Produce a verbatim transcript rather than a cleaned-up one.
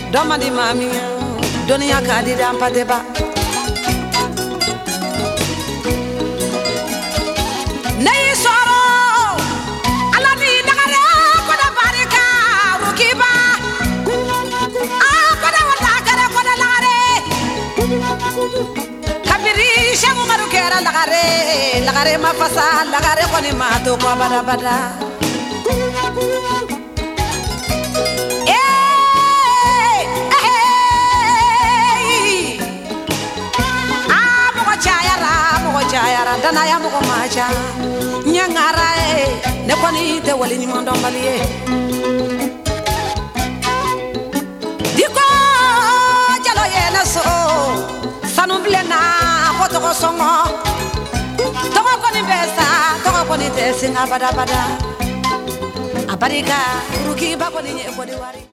doma di mami dunia kadi dampa deba nei soro alani dagare ko da barika rukiba ah ko da wata kare ko da lagare kabiri shemu marukera lagare lagare mafasa lagare ko ni ma to ko bada bada Jayara dana ya mo macha nyangara e ne koni te wali ni mondo mbaliye diko jalo ye na so sanu blena foto ko songo to ko ni besa to ko ni te singa bada bada abarika ruki ba ko ni e ko di wari